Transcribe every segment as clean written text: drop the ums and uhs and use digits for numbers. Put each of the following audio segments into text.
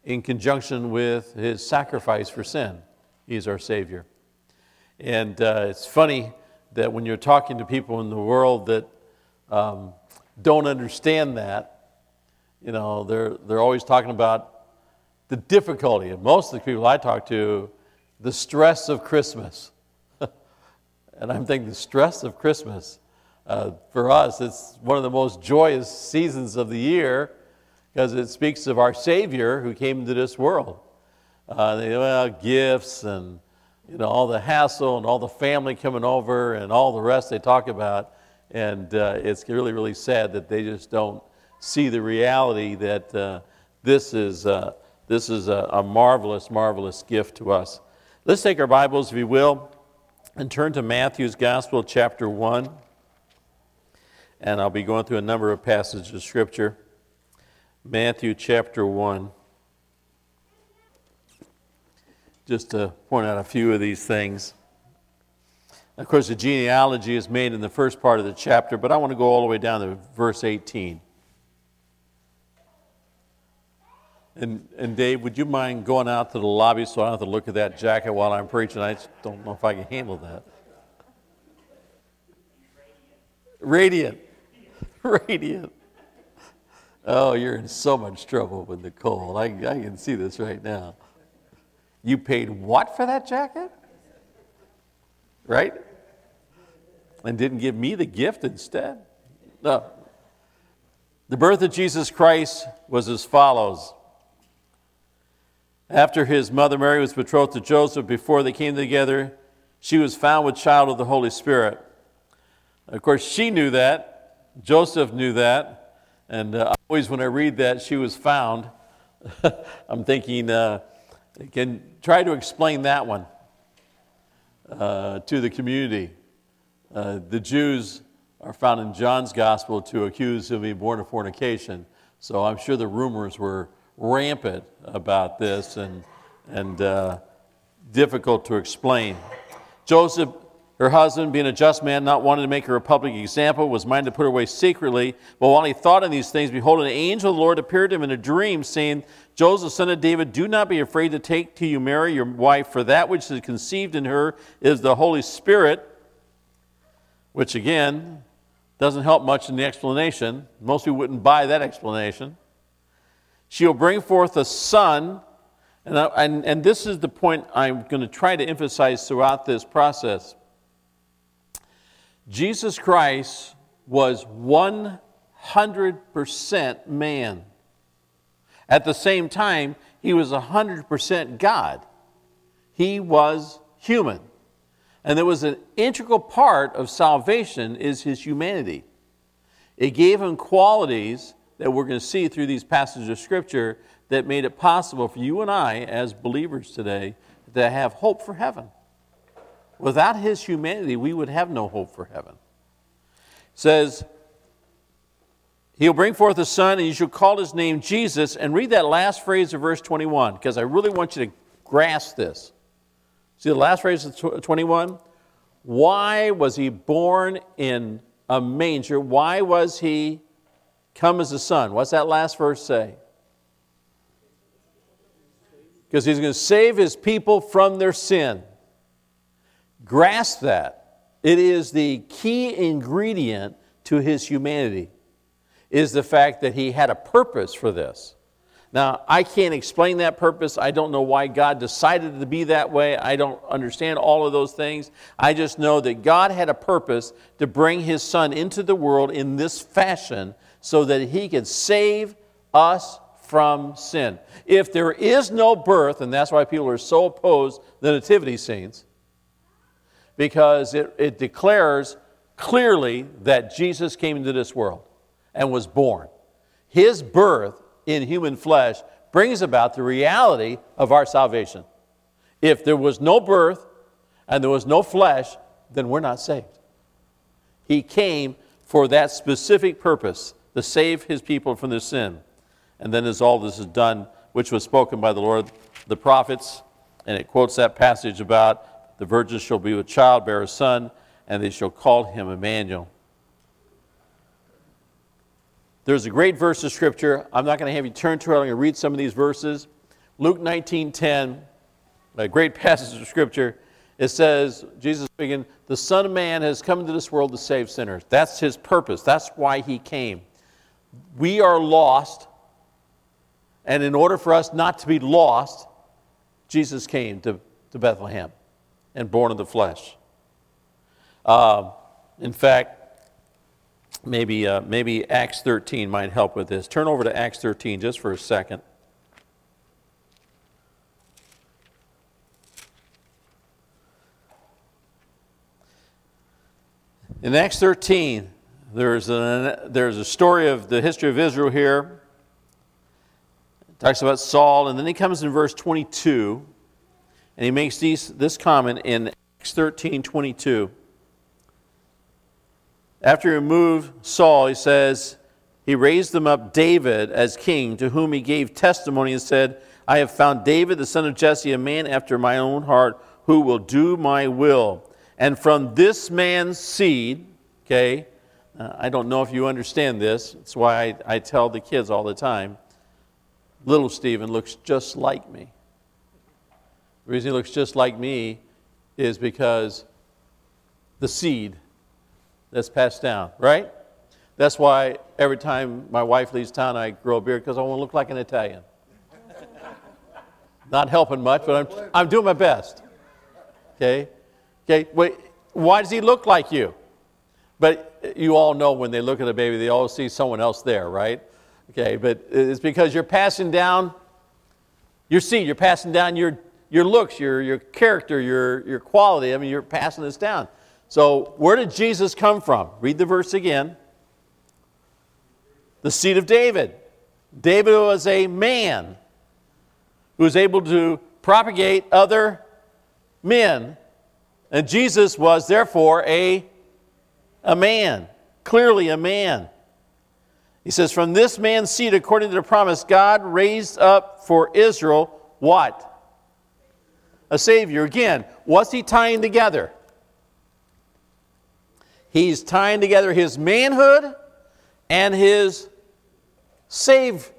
in conjunction with his sacrifice for sin. He's our Savior. And it's funny that when you're talking to people in the world that don't understand that, you know, they're always talking about the difficulty. And most of the people I talk to, the stress of Christmas. And I'm thinking the stress of Christmas, for us, it's one of the most joyous seasons of the year because it speaks of our Savior who came into this world. Gifts and all the hassle and all the family coming over and all the rest they talk about. And it's really, really sad that they just don't see the reality that this is a marvelous, marvelous gift to us. Let's take our Bibles, if you will, and turn to Matthew's Gospel, chapter 1. And I'll be going through a number of passages of Scripture. Matthew chapter 1. Just to point out a few of these things. Of course, the genealogy is made in the first part of the chapter, but I want to go all the way down to verse 18. And Dave, would you mind going out to the lobby so I don't have to look at that jacket while I'm preaching? I just don't know if I can handle that. Radiant. Radiant. Oh, you're in so much trouble with Nicole. I can see this right now. You paid what for that jacket? Right? And didn't give me the gift instead? No. The birth of Jesus Christ was as follows. After his mother Mary was betrothed to Joseph, before they came together, she was found with child of the Holy Spirit. Of course, she knew that. Joseph knew that. And always when I read that, she was found, I'm thinking, can try to explain that one to the community. The Jews are found in John's Gospel to accuse him of being born of fornication. So I'm sure the rumors were rampant about this and difficult to explain. Joseph, her husband, being a just man, not wanting to make her a public example, was minded to put her away secretly. But while he thought on these things, behold, an angel of the Lord appeared to him in a dream, saying, Joseph, son of David, do not be afraid to take to you Mary, your wife, for that which is conceived in her is the Holy Spirit, which again doesn't help much in the explanation. Most people wouldn't buy that explanation. She will bring forth a son, and this is the point I'm going to try to emphasize throughout this process. Jesus Christ was 100% man. At the same time, he was 100% God. He was human. And there was an integral part of salvation is his humanity. It gave him qualities that we're going to see through these passages of Scripture that made it possible for you and I, as believers today, to have hope for heaven. Without his humanity, we would have no hope for heaven. It says, he'll bring forth a son, and you shall call his name Jesus. And read that last phrase of verse 21, because I really want you to grasp this. See the last phrase of 21? Why was he born in a manger? Why was he come as a son? What's that last verse say? Because he's going to save his people from their sin. Grasp that. It is the key ingredient to his humanity, is the fact that he had a purpose for this. Now, I can't explain that purpose. I don't know why God decided to be that way. I don't understand all of those things. I just know that God had a purpose to bring his son into the world in this fashion so that he could save us from sin. If there is no birth, and that's why people are so opposed to the nativity scenes, because it declares clearly that Jesus came into this world and was born. His birth in human flesh brings about the reality of our salvation. If there was no birth and there was no flesh, then we're not saved. He came for that specific purpose, to save his people from their sin. And then as all this is done, which was spoken by the Lord, the prophets, and it quotes that passage about the virgin shall be with child, bear a son, and they shall call him Emmanuel. There's a great verse of Scripture. I'm not going to have you turn to it. I'm going to read some of these verses. Luke 19:10, a great passage of Scripture, it says, Jesus speaking, the Son of Man has come into this world to save sinners. That's his purpose. That's why he came. We are lost, and in order for us not to be lost, Jesus came to Bethlehem and born of the flesh. In fact, maybe Acts 13 might help with this. Turn over to Acts 13 just for a second. In Acts 13, there's a story of the history of Israel here. It talks about Saul, and then he comes in verse 22, and he makes this comment in Acts 13:22. After he removed Saul, he says, he raised them up David as king, to whom he gave testimony and said, I have found David, the son of Jesse, a man after my own heart, who will do my will. And from this man's seed, okay, I don't know if you understand this. That's why I tell the kids all the time, little Stephen looks just like me. The reason he looks just like me is because the seed that's passed down, right? That's why every time my wife leaves town, I grow a beard, because I want to look like an Italian. Not helping much, but I'm doing my best. Okay? Wait, why does he look like you? But you all know when they look at a baby, they always see someone else there, right? Okay, but it's because you're passing down your seed. You're passing down your looks, your character, your quality. I mean, you're passing this down. So where did Jesus come from? Read the verse again. The seed of David. David was a man who was able to propagate other men. And Jesus was therefore a man, clearly a man. He says, from this man's seed, according to the promise, God raised up for Israel what? A Savior. Again, what's he tying together? He's tying together his manhood and his Savior.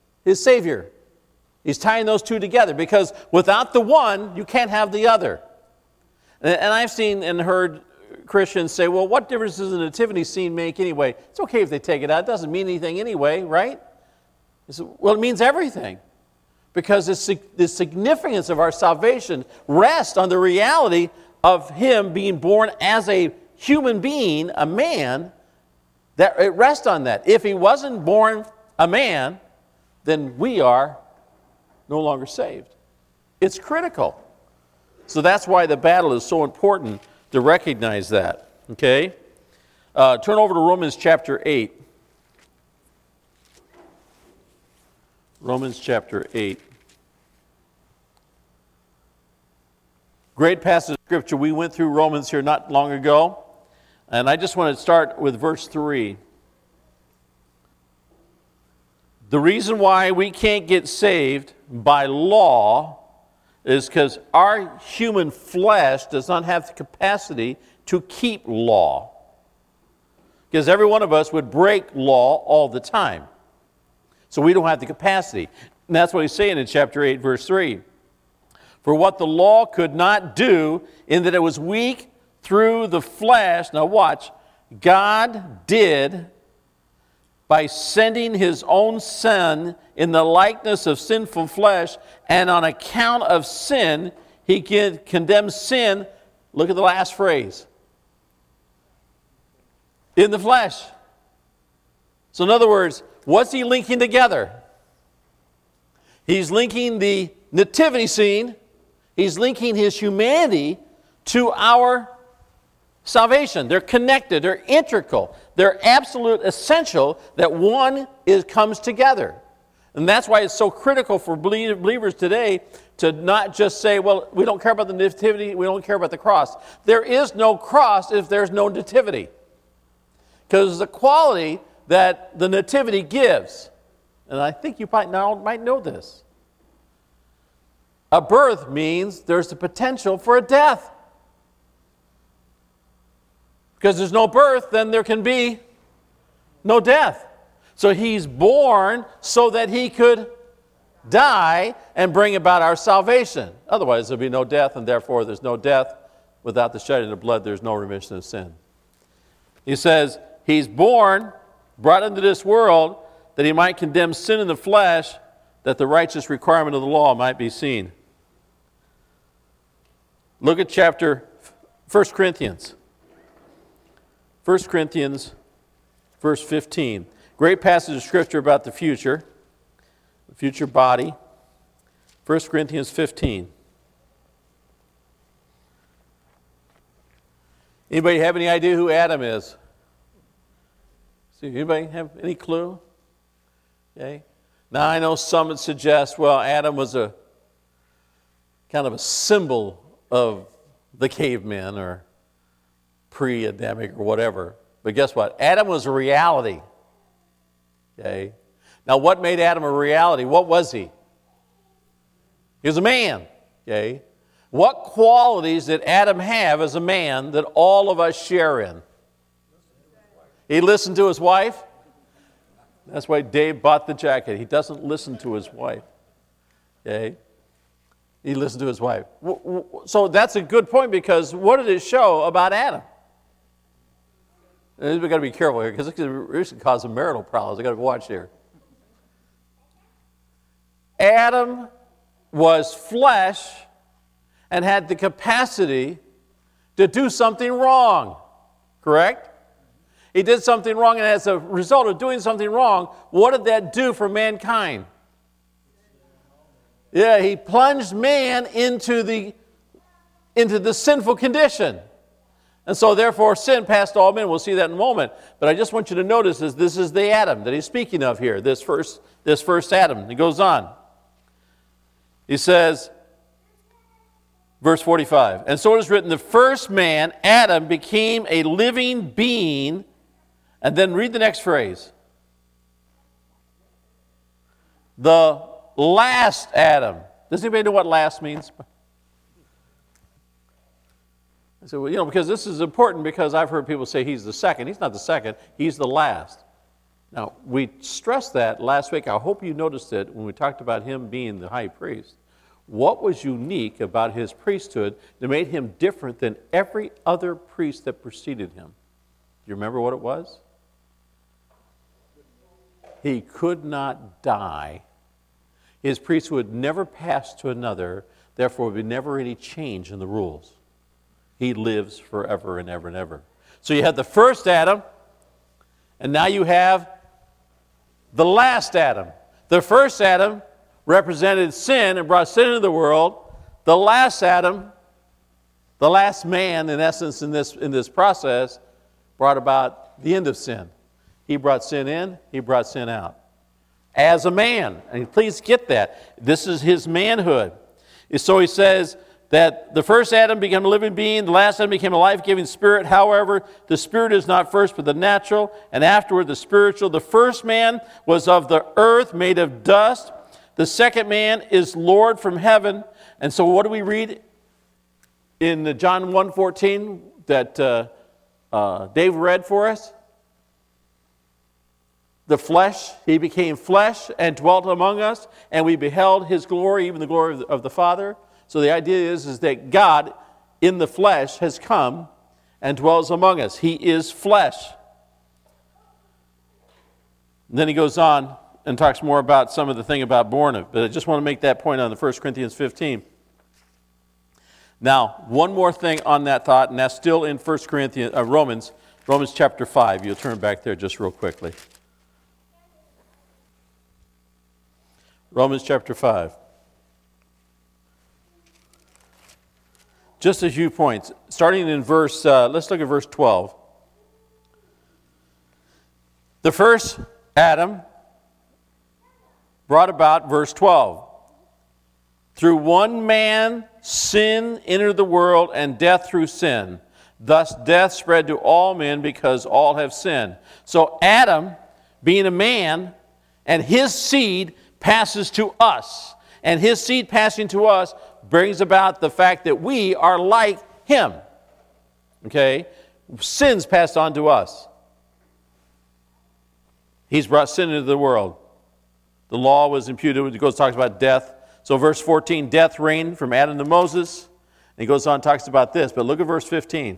He's tying those two together, because without the one, you can't have the other. And I've seen and heard Christians say, well, what difference does the nativity scene make anyway? It's okay if they take it out. It doesn't mean anything anyway, right? Well, it means everything. Because the significance of our salvation rests on the reality of him being born as a human being, a man. That it rests on that. If he wasn't born a man, then we are no longer saved. It's critical. So that's why the battle is so important to recognize that. Okay? Turn over to Romans chapter 8. Romans chapter 8. Great passage of Scripture. We went through Romans here not long ago. And I just want to start with verse 3. The reason why we can't get saved by law is because our human flesh does not have the capacity to keep law. Because every one of us would break law all the time. So we don't have the capacity. And that's what he's saying in chapter 8, verse 3. For what the law could not do, in that it was weak through the flesh, now watch, God did by sending his own Son in the likeness of sinful flesh, and on account of sin, he condemns sin. Look at the last phrase. In the flesh. So in other words, what's he linking together? He's linking the nativity scene. He's linking his humanity to our salvation. They're connected. They're integral. They're absolute essential that one comes together. And that's why it's so critical for believers today to not just say, well, we don't care about the nativity, we don't care about the cross. There is no cross if there's no nativity. Because the quality that the nativity gives, and I think you might know this. A birth means there's the potential for a death. Because there's no birth, then there can be no death. So he's born so that he could die and bring about our salvation. Otherwise, there'll be no death, and therefore there's no death. Without the shedding of blood, there's no remission of sin. He says, he's born, brought into this world, that he might condemn sin in the flesh, that the righteous requirement of the law might be seen. Look at chapter 1 Corinthians. 1 Corinthians, verse 15. Great passage of Scripture about the future body. 1 Corinthians 15. Anybody have any idea who Adam is? See, anybody have any clue? Okay. Now I know some would suggest, well, Adam was a kind of a symbol of the cavemen or pre-Adamic or whatever. But guess what? Adam was a reality. Okay. Now what made Adam a reality? What was he? He was a man. Okay. What qualities did Adam have as a man that all of us share in? He listened to his wife. That's why Dave bought the jacket. He doesn't listen to his wife. Okay? He listened to his wife. So that's a good point, because what did it show about Adam? We've got to be careful here, because this could cause some marital problems. We've got to watch here. Adam was flesh and had the capacity to do something wrong. Correct? He did something wrong, and as a result of doing something wrong, what did that do for mankind? Yeah, he plunged man into the sinful condition. And so therefore sin passed all men. We'll see that in a moment. But I just want you to notice this is the Adam that he's speaking of here, this first Adam. He goes on. He says, verse 45, and so it is written, the first man, Adam, became a living being. And then read the next phrase. The last Adam. Does anybody know what last means? I said, well, because this is important, because I've heard people say he's the second. He's not the second. He's the last. Now, we stressed that last week. I hope you noticed it when we talked about him being the high priest. What was unique about his priesthood that made him different than every other priest that preceded him? Do you remember what it was? He could not die. His priesthood never passed to another, therefore there would be never any change in the rules. He lives forever and ever and ever. So you had the first Adam, and now you have the last Adam. The first Adam represented sin and brought sin into the world. The last Adam, the last man, in essence, in this process, brought about the end of sin. He brought sin in, he brought sin out. As a man. And please get that. This is his manhood. So he says that the first Adam became a living being, the last Adam became a life-giving spirit. However, the spirit is not first, but the natural, and afterward the spiritual. The first man was of the earth, made of dust. The second man is Lord from heaven. And so what do we read in John 1:14 that Dave read for us? The flesh, he became flesh and dwelt among us, and we beheld his glory, even the glory of the Father. So the idea is that God in the flesh has come and dwells among us. He is flesh. And then he goes on and talks more about some of the thing about born of. But I just want to make that point on the 1 Corinthians 15. Now, one more thing on that thought, and that's still in Romans chapter 5. You'll turn back there just real quickly. Romans chapter 5. Just a few points. Starting in let's look at verse 12. The first Adam brought about, verse 12, through one man sin entered the world, and death through sin. Thus death spread to all men because all have sinned. So Adam, being a man, and his seed passes to us. And his seed passing to us brings about the fact that we are like him. Okay? Sin's passed on to us. He's brought sin into the world. the law was imputed. It goes talks about death. So verse 14, death reigned from Adam to Moses. And he goes on and talks about this. But look at verse 15.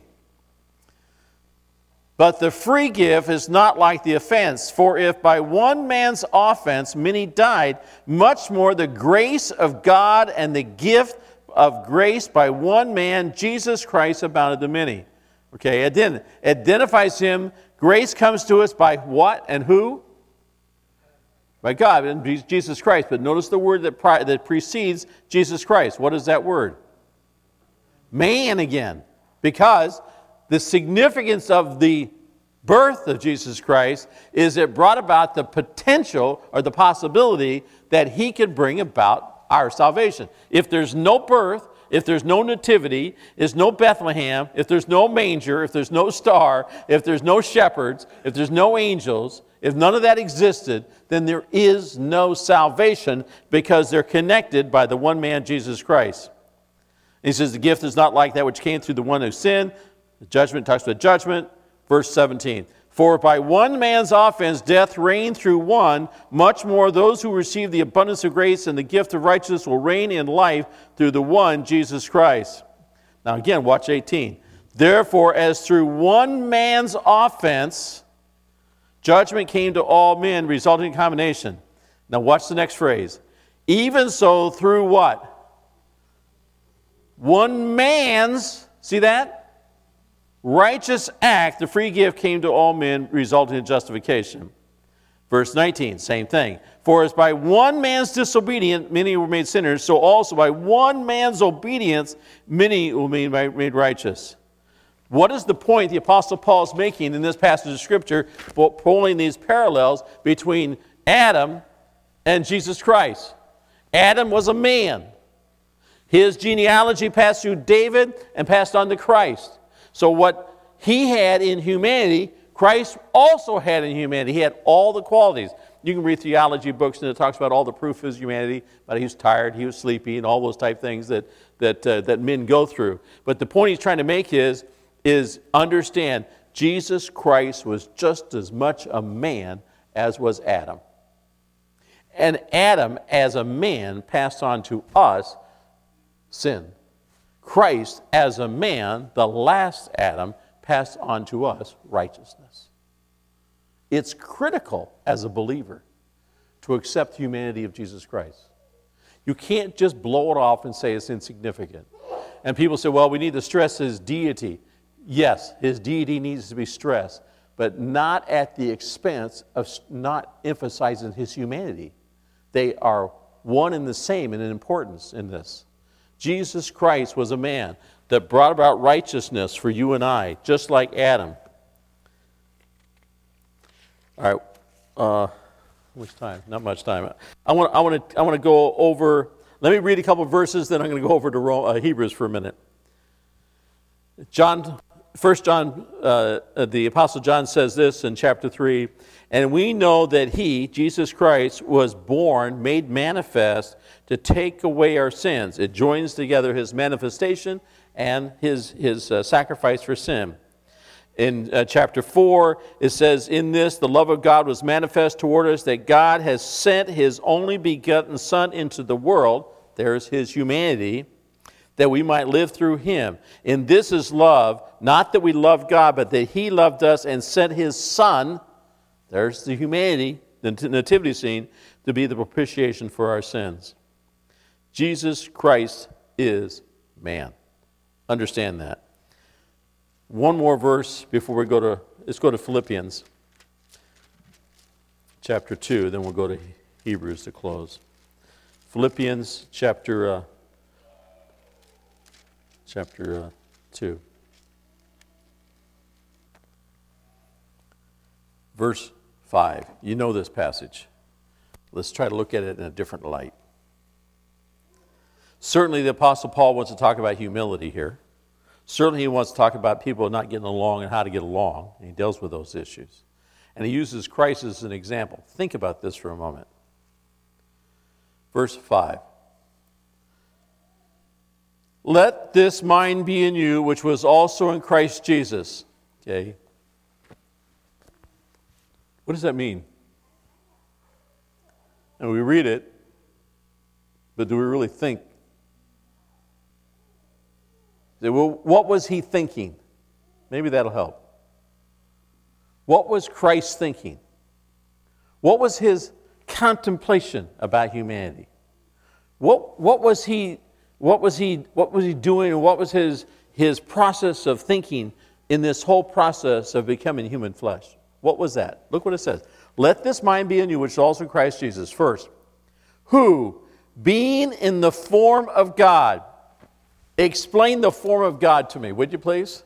But the free gift is not like the offense. For if by one man's offense many died, much more the grace of God and the gift of grace by one man, Jesus Christ, abounded to many. Okay, identifies him. Grace comes to us by what and who? By God and Jesus Christ. But notice the word that precedes Jesus Christ. What is that word? Man again. Because the significance of the birth of Jesus Christ is it brought about the potential or the possibility that he could bring about our salvation. If there's no birth, if there's no nativity, if there's no Bethlehem, if there's no manger, if there's no star, if there's no shepherds, if there's no angels, if none of that existed, then there is no salvation because they're connected by the one man, Jesus Christ. He says the gift is not like that which came through the one who sinned. The judgment talks about judgment. Verse 17. For by one man's offense death reigned through one, much more those who receive the abundance of grace and the gift of righteousness will reign in life through the one, Jesus Christ. Now again, watch 18. Therefore, as through one man's offense, judgment came to all men, resulting in condemnation. Now watch the next phrase. Even so, through what? One man's, see that? Righteous act, the free gift came to all men, resulting in justification. Verse 19, same thing. For as by one man's disobedience many were made sinners, so also by one man's obedience many will be made righteous. What is the point the Apostle Paul is making in this passage of Scripture, pulling these parallels between Adam and Jesus Christ? Adam was a man. His genealogy passed through David and passed on to Christ. So what he had in humanity, Christ also had in humanity. He had all the qualities. You can read theology books and it talks about all the proof of his humanity, but he was tired, he was sleepy, and all those type things that men go through. But the point he's trying to make is understand Jesus Christ was just as much a man as was Adam. And Adam, as a man, passed on to us sin. Christ, as a man, the last Adam, passed on to us righteousness. It's critical as a believer to accept the humanity of Jesus Christ. You can't just blow it off and say it's insignificant. And people say, well, we need to stress his deity. Yes, his deity needs to be stressed, but not at the expense of not emphasizing his humanity. They are one and the same in importance in this. Jesus Christ was a man that brought about righteousness for you and I, just like Adam. All right, how much time? Not much time. I want to go over. Let me read a couple of verses, then I'm going to go over to Hebrews for a minute. 1 John, the Apostle John says this in chapter 3, and we know that he, Jesus Christ, was born, made manifest to take away our sins. It joins together his manifestation and his sacrifice for sin. In chapter 4, it says, in this the love of God was manifest toward us, that God has sent his only begotten Son into the world, there's his humanity, that we might live through him. And this is love, not that we love God, but that he loved us and sent his Son, there's the humanity, the nativity scene, to be the propitiation for our sins. Jesus Christ is man. Understand that. One more verse before we let's go to Philippians chapter 2, then we'll go to Hebrews to close. Philippians chapter 2. Verse 5. You know this passage. Let's try to look at it in a different light. Certainly the Apostle Paul wants to talk about humility here. Certainly he wants to talk about people not getting along and how to get along. And he deals with those issues. And he uses Christ as an example. Think about this for a moment. Verse 5. Let this mind be in you, which was also in Christ Jesus. Okay. What does that mean? And we read it, but do we really think? Well, what was he thinking? Maybe that'll help. What was Christ thinking? What was his contemplation about humanity? What was he doing, and what was his process of thinking in this whole process of becoming human flesh? What was that? Look what it says. Let this mind be in you, which is also in Christ Jesus. First, who, being in the form of God, explain the form of God to me, would you please?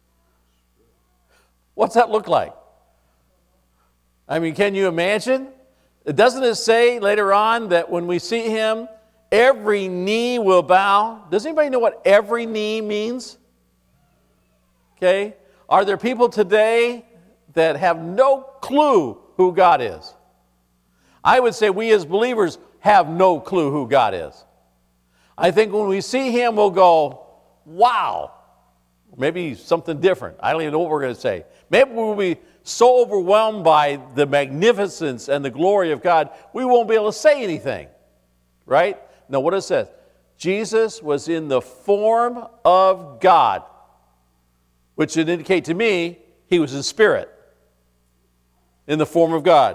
What's that look like? I mean, can you imagine? Doesn't it say later on that when we see him, every knee will bow? Does anybody know what every knee means? Okay. Are there people today that have no clue who God is? I would say we as believers have no clue who God is. I think when we see him, we'll go, wow. Maybe something different. I don't even know what we're going to say. Maybe we'll be so overwhelmed by the magnificence and the glory of God, we won't be able to say anything. Right? No, what it says, Jesus was in the form of God, which would indicate to me he was in spirit, in the form of God.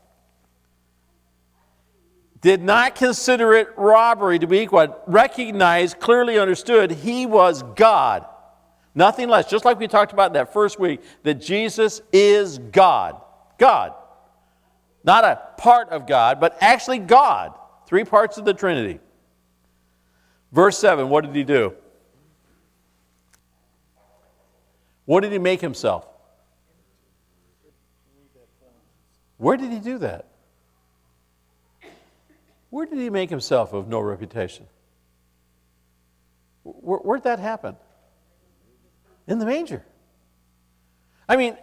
Did not consider it robbery to be equal, recognized, clearly understood he was God. Nothing less, just like we talked about that first week, that Jesus is God. God. Not a part of God, but actually God. Three parts of the Trinity. Verse 7, what did he do? What did he make himself? Where did he do that? Where did he make himself of no reputation? Where'd that happen? In the manger. I mean,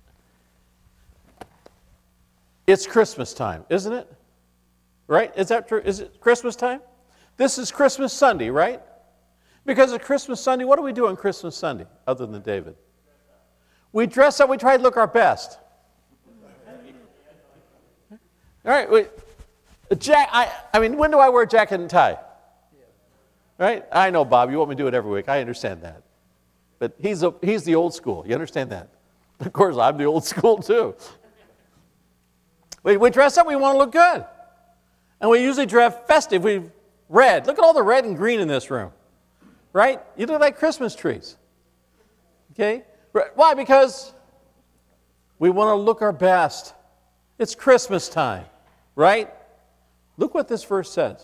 it's Christmas time, isn't it? Right? Is that true? Is it Christmas time? This is Christmas Sunday, right? Because of Christmas Sunday, what do we do on Christmas Sunday other than David? We dress up, we try to look our best. All right, when do I wear a jacket and tie? Right? I know, Bob, you want me to do it every week. I understand that. But he's the old school. You understand that? Of course, I'm the old school too. We dress up, we want to look good. And we usually dress festive. We've red. Look at all the red and green in this room. Right? You look like Christmas trees. Okay? Why? Because we want to look our best. It's Christmas time. Right? Look what this verse says.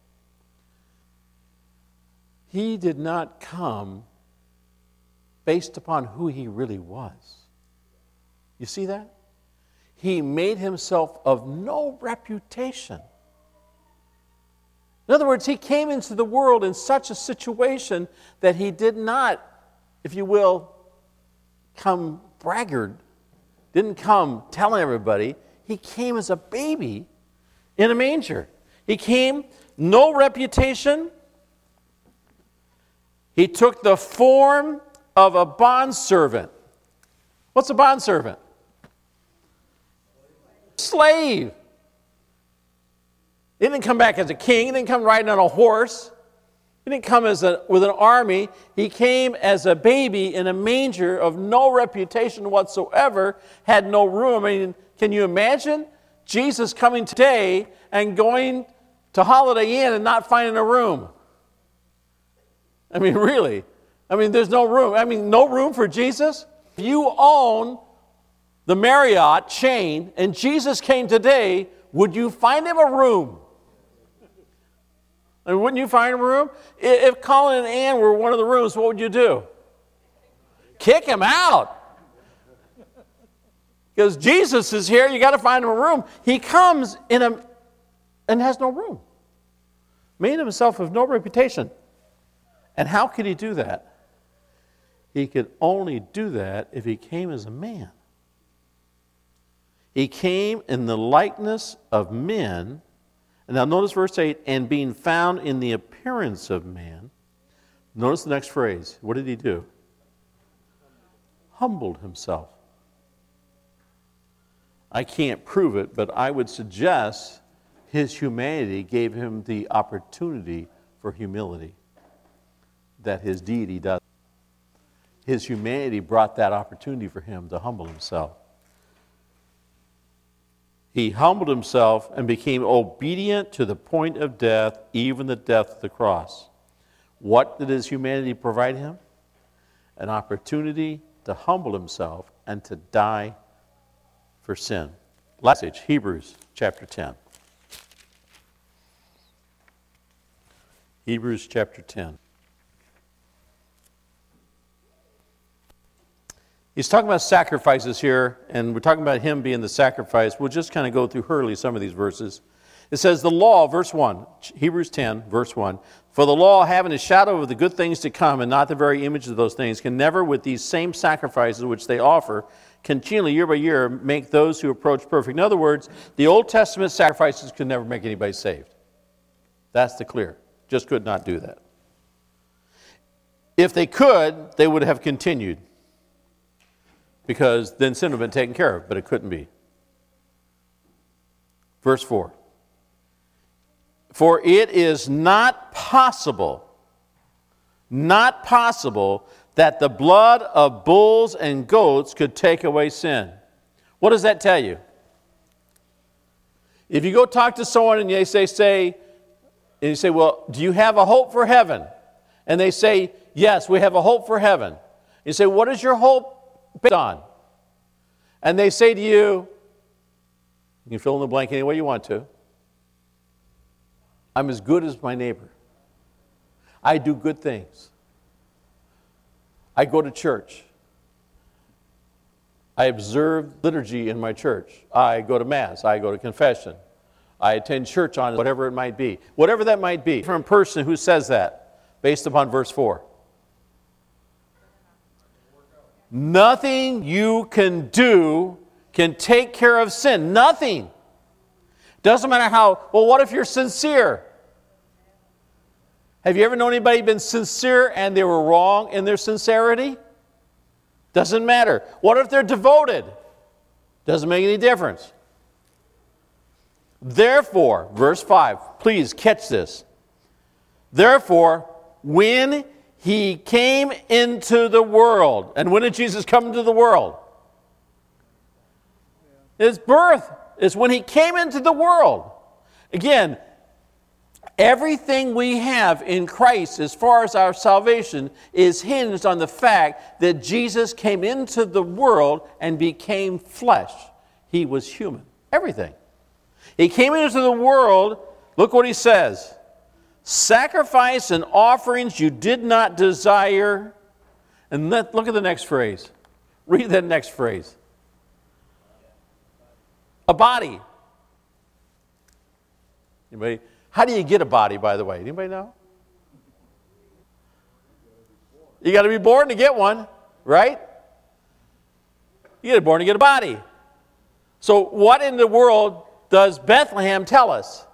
He did not come based upon who he really was. You see that? He made himself of no reputation. In other words, he came into the world in such a situation that he did not, if you will, come braggart, didn't come telling everybody. He came as a baby in a manger. He came, no reputation. He took the form of a bondservant. What's a bondservant? Slave. He didn't come back as a king. He didn't come riding on a horse. He didn't come with an army. He came as a baby in a manger of no reputation whatsoever, had no room. I mean, can you imagine Jesus coming today and going to Holiday Inn and not finding a room? I mean, really. I mean, there's no room. I mean, no room for Jesus? If you own the Marriott chain and Jesus came today, would you find him a room? I mean, wouldn't you find him a room? If Colin and Ann were one of the rooms, what would you do? Kick him out. Because Jesus is here, you got to find him a room. He comes and has no room. Made himself of no reputation. And how could he do that? He could only do that if he came as a man. He came in the likeness of men. And now notice verse 8, and being found in the appearance of man. Notice the next phrase. What did he do? Humbled himself. I can't prove it, but I would suggest his humanity gave him the opportunity for humility that his deity does. His humanity brought that opportunity for him to humble himself. He humbled himself and became obedient to the point of death, even the death of the cross. What did his humanity provide him? An opportunity to humble himself and to die for sin. Last page, Hebrews chapter 10. Hebrews chapter 10. He's talking about sacrifices here, and we're talking about him being the sacrifice. We'll just kind of go through hurriedly some of these verses. It says, the law, verse 1, Hebrews 10, verse 1, for the law, having a shadow of the good things to come and not the very image of those things, can never, with these same sacrifices which they offer, continually, year by year, make those who approach perfect. In other words, the Old Testament sacrifices could never make anybody saved. That's the clear. Just could not do that. If they could, they would have continued, because then sin would have been taken care of, but it couldn't be. Verse 4. For it is not possible that the blood of bulls and goats could take away sin. What does that tell you? If you go talk to someone and they say, well, do you have a hope for heaven? And they say, yes, we have a hope for heaven. You say, what is your hope based on? And they say to you can fill in the blank any way you want to. I'm as good as my neighbor. I do good things. I go to church. I observe liturgy in my church. I go to Mass. I go to confession. I attend church on whatever it might be. Whatever that might be. From a person who says that, based upon verse 4. Nothing you can do can take care of sin. Nothing. Doesn't matter how, well, what if you're sincere? Have you ever known anybody been sincere and they were wrong in their sincerity? Doesn't matter. What if they're devoted? Doesn't make any difference. Therefore, verse 5, please catch this. Therefore, when he came into the world, and when did Jesus come into the world? His birth is when he came into the world. Again, everything we have in Christ as far as our salvation is hinged on the fact that Jesus came into the world and became flesh. He was human. Everything. He came into the world, look what he says. Sacrifice and offerings you did not desire. And look at the next phrase. Read that next phrase. A body. Anybody? How do you get a body, by the way? Anybody know? You got to be born to get one, right? You got to be born to get a body. So what in the world does Bethlehem tell us?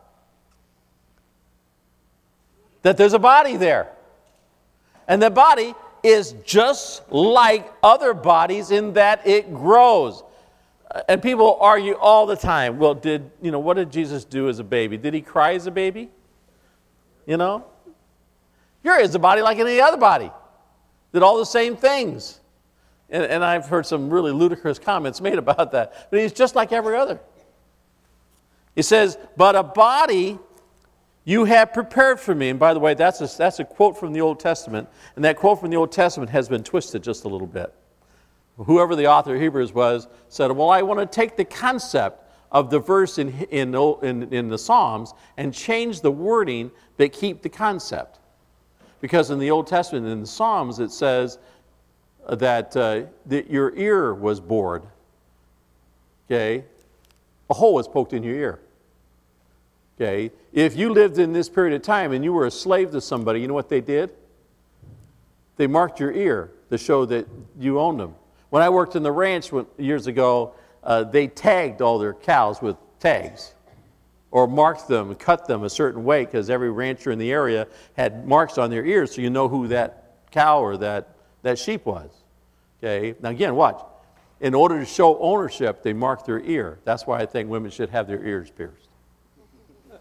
That there's a body there. And the body is just like other bodies in that it grows. And people argue all the time, well, what did Jesus do as a baby? Did he cry as a baby? Yours is a body like any other body. Did all the same things. And I've heard some really ludicrous comments made about that. But he's just like every other. He says, but a body you have prepared for me. And by the way, that's a quote from the Old Testament. And that quote from the Old Testament has been twisted just a little bit. Whoever the author of Hebrews was said, well, I want to take the concept of the verse in the Psalms and change the wording but keep the concept. Because in the Old Testament, in the Psalms, it says that your ear was bored. Okay? A hole was poked in your ear. Okay? If you lived in this period of time and you were a slave to somebody, you know what they did? They marked your ear to show that you owned them. When I worked in the ranch years ago, they tagged all their cows with tags or marked them and cut them a certain way because every rancher in the area had marks on their ears so you know who that cow or that sheep was. Okay? Now again, watch. In order to show ownership, they marked their ear. That's why I think women should have their ears pierced.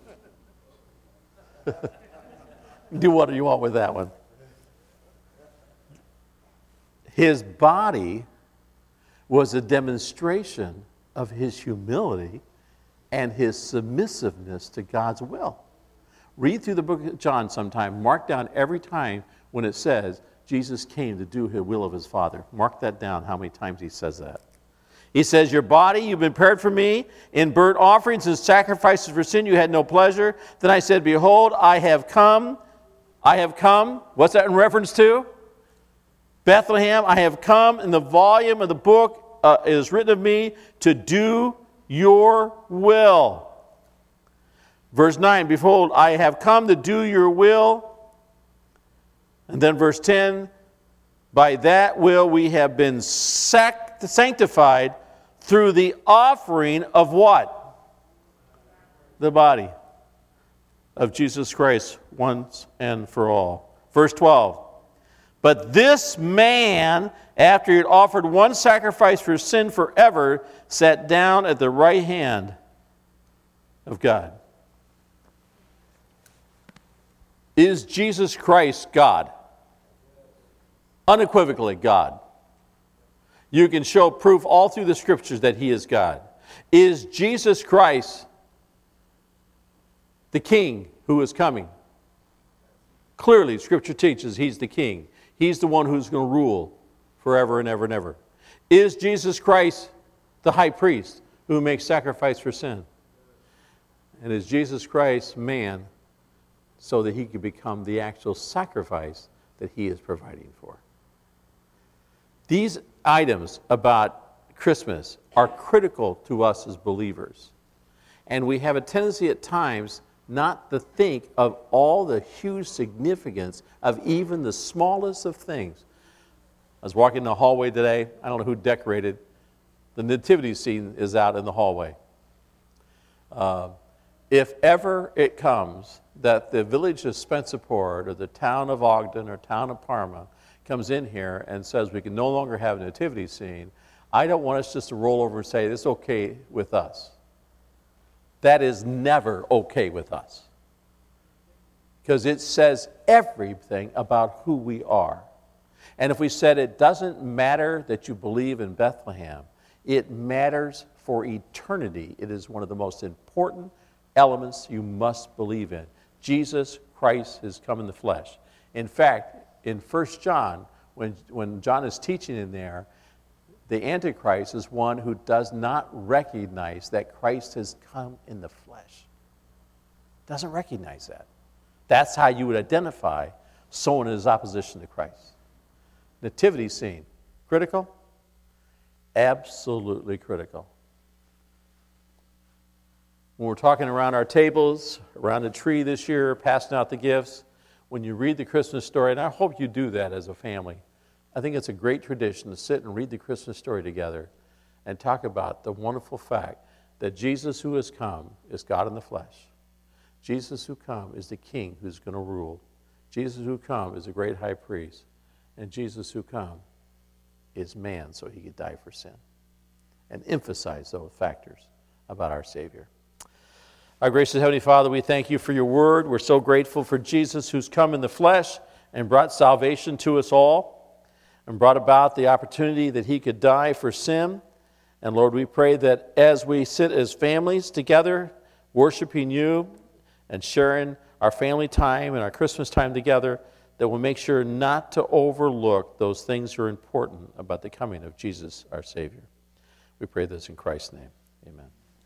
Do what you want with that one. His body was a demonstration of his humility and his submissiveness to God's will. Read through the book of John sometime. Mark down every time when it says Jesus came to do the will of his Father. Mark that down, how many times he says that. He says, your body you've been prepared for me. In burnt offerings and sacrifices for sin you had no pleasure. Then I said, behold, I have come. I have come. What's that in reference to? Bethlehem. I have come. In the volume of the book it is written of me to do your will. Verse 9, behold, I have come to do your will. And then verse 10, by that will we have been sanctified through the offering of what? The body of Jesus Christ once and for all. Verse 12, but this man, after he had offered one sacrifice for sin forever, sat down at the right hand of God. Is Jesus Christ God? Unequivocally God. You can show proof all through the Scriptures that he is God. Is Jesus Christ the King who is coming? Clearly, Scripture teaches he's the King. He's the one who's going to rule forever and ever and ever. Is Jesus Christ the high priest who makes sacrifice for sin? And is Jesus Christ man so that he could become the actual sacrifice that he is providing for? These items about Christmas are critical to us as believers. And we have a tendency at times not to think of all the huge significance of even the smallest of things. I was walking in the hallway today. I don't know who decorated. The nativity scene is out in the hallway. If ever it comes that the village of Spencerport or the town of Ogden or town of Parma comes in here and says we can no longer have a nativity scene, I don't want us just to roll over and say, this is okay with us. That is never okay with us. Because it says everything about who we are. And if we said it doesn't matter that you believe in Bethlehem, it matters for eternity. It is one of the most important elements you must believe in. Jesus Christ has come in the flesh. In fact, in 1 John, when John is teaching in there, the Antichrist is one who does not recognize that Christ has come in the flesh. Doesn't recognize that. That's how you would identify someone in his opposition to Christ. Nativity scene, critical? Absolutely critical. When we're talking around our tables, around the tree this year, passing out the gifts, when you read the Christmas story, and I hope you do that as a family, I think it's a great tradition to sit and read the Christmas story together and talk about the wonderful fact that Jesus who has come is God in the flesh. Jesus who come is the King who's going to rule. Jesus who come is a great high priest. And Jesus who come is man so he could die for sin. And emphasize those factors about our Savior. Our gracious Heavenly Father, we thank you for your word. We're so grateful for Jesus who's come in the flesh and brought salvation to us all and brought about the opportunity that he could die for sin. And Lord, we pray that as we sit as families together, worshiping you and sharing our family time and our Christmas time together, that we'll make sure not to overlook those things that are important about the coming of Jesus, our Savior. We pray this in Christ's name. Amen.